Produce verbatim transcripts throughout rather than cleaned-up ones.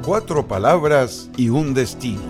Cuatro palabras y un destino.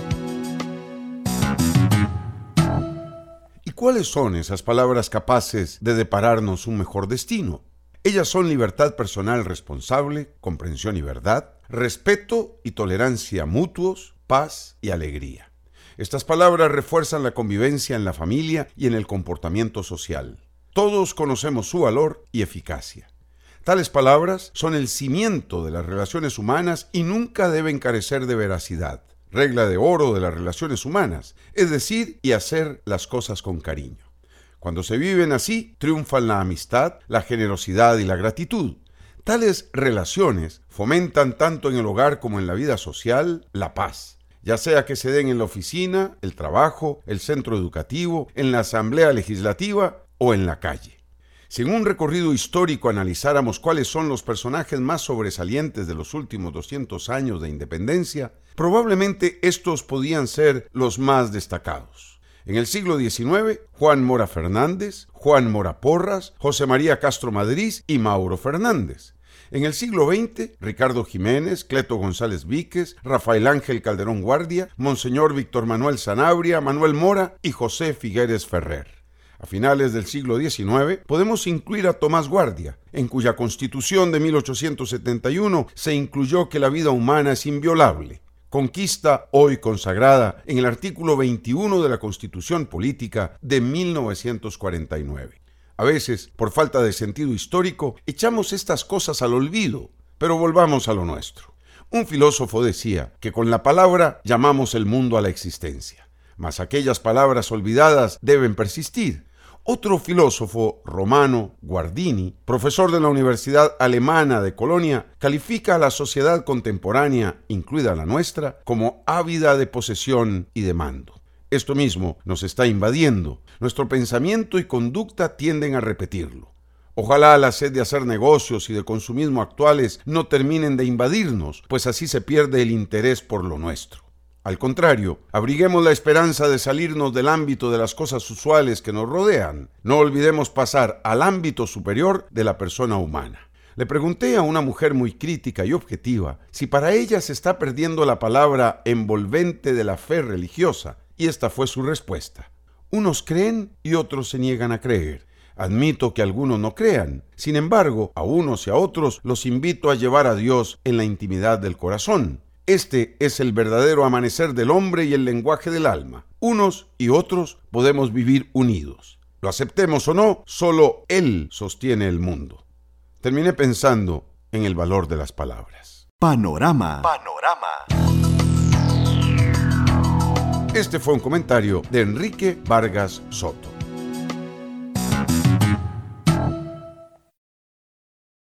¿Y cuáles son esas palabras capaces de depararnos un mejor destino? Ellas son libertad personal responsable, comprensión y verdad, respeto y tolerancia mutuos, paz y alegría. Estas palabras refuerzan la convivencia en la familia y en el comportamiento social. Todos conocemos su valor y eficacia. Tales palabras son el cimiento de las relaciones humanas y nunca deben carecer de veracidad. Regla de oro de las relaciones humanas, es decir y hacer las cosas con cariño. Cuando se viven así, triunfan la amistad, la generosidad y la gratitud. Tales relaciones fomentan tanto en el hogar como en la vida social la paz, ya sea que se den en la oficina, el trabajo, el centro educativo, en la asamblea legislativa o en la calle. Si en un recorrido histórico analizáramos cuáles son los personajes más sobresalientes de los últimos doscientos años de independencia, probablemente estos podían ser los más destacados. En el siglo diecinueve, Juan Mora Fernández, Juan Mora Porras, José María Castro Madrid y Mauro Fernández. En el siglo veinte, Ricardo Jiménez, Cleto González Víquez, Rafael Ángel Calderón Guardia, Monseñor Víctor Manuel Sanabria, Manuel Mora y José Figueres Ferrer. A finales del siglo diecinueve, podemos incluir a Tomás Guardia, en cuya Constitución de mil ochocientos setenta y uno se incluyó que la vida humana es inviolable, conquista hoy consagrada en el artículo veintiuno de la Constitución Política de mil novecientos cuarenta y nueve. A veces, por falta de sentido histórico, echamos estas cosas al olvido, pero volvamos a lo nuestro. Un filósofo decía que con la palabra llamamos el mundo a la existencia, mas aquellas palabras olvidadas deben persistir. Otro filósofo romano, Guardini, profesor de la Universidad Alemana de Colonia, califica a la sociedad contemporánea, incluida la nuestra, como ávida de posesión y de mando. Esto mismo nos está invadiendo. Nuestro pensamiento y conducta tienden a repetirlo. Ojalá la sed de hacer negocios y de consumismo actuales no terminen de invadirnos, pues así se pierde el interés por lo nuestro. Al contrario, abriguemos la esperanza de salirnos del ámbito de las cosas usuales que nos rodean. No olvidemos pasar al ámbito superior de la persona humana. Le pregunté a una mujer muy crítica y objetiva si para ella se está perdiendo la palabra envolvente de la fe religiosa, y esta fue su respuesta. Unos creen y otros se niegan a creer. Admito que algunos no crean. Sin embargo, a unos y a otros los invito a llevar a Dios en la intimidad del corazón. Este es el verdadero amanecer del hombre y el lenguaje del alma. Unos y otros podemos vivir unidos. Lo aceptemos o no, solo Él sostiene el mundo. Terminé pensando en el valor de las palabras. Panorama. Panorama. Este fue un comentario de Enrique Vargas Soto.